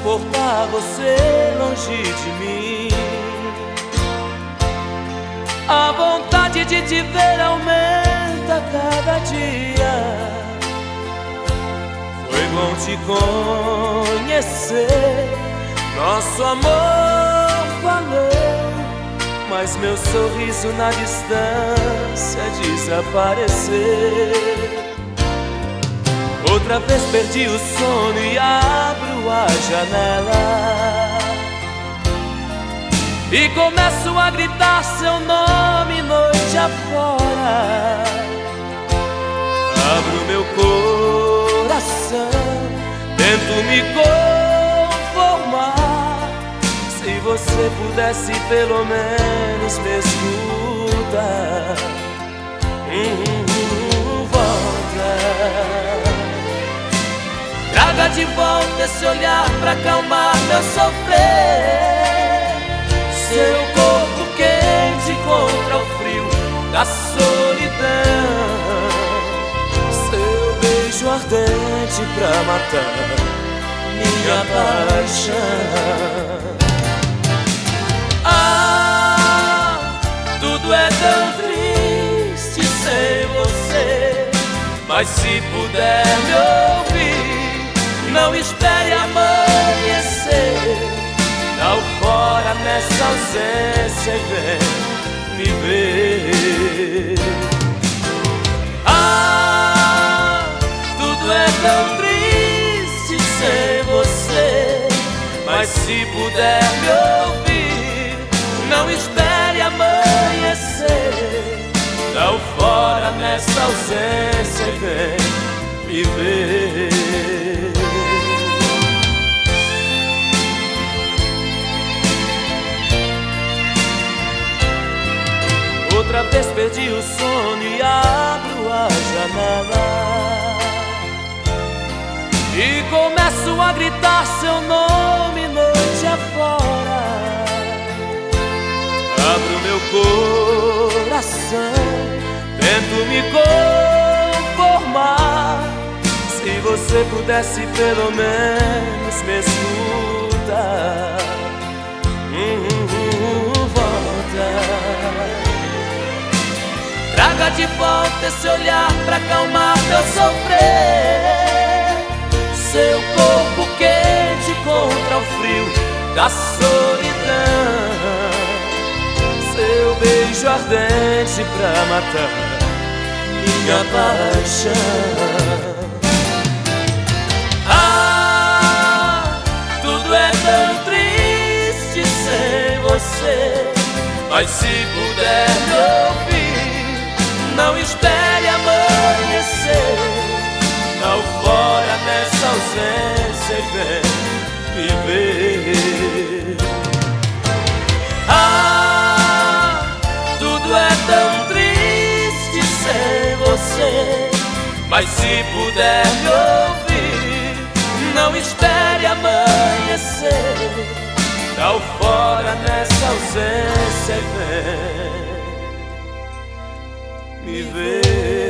suportar você longe de mim. A vontade de te ver aumenta a cada dia. Foi bom te conhecer, nosso amor valeu, mas meu sorriso na distância desapareceu. Outra vez perdi o sono e abro a janela e começo a gritar seu nome noite afora. Abro meu coração, tento me conformar. Se você pudesse pelo menos me escutar. Volta, traga de volta esse olhar pra acalmar meu sofrer. Seu corpo quente contra o frio da solidão, seu beijo ardente pra matar minha paixão. Ah, tudo é tão triste sem você, mas se puder me ouvir, não espere amanhecer. Dá o fora nessa ausência e vem me ver. Ah, tudo é tão triste sem você, mas se puder me ouvir, não espere amanhecer. Dá o fora nessa ausência e vem me ver. Outra vez perdi o sono e abro a janela e começo a gritar seu nome noite afora. Abro meu coração, tento me conformar. Se você pudesse pelo menos me escutar. Volta, traga de volta esse olhar pra acalmar meu sofrer. Seu corpo quente contra o frio da solidão, seu beijo ardente pra matar minha paixão. Ah, tudo é tão triste sem você, mas se puder me ouvir, não espere amanhecer. Dá o fora nessa ausência e vem me ver. Ah, tudo é tão triste sem você, mas se puder me ouvir, não espere amanhecer. Dá o fora nessa ausência e vem me ver.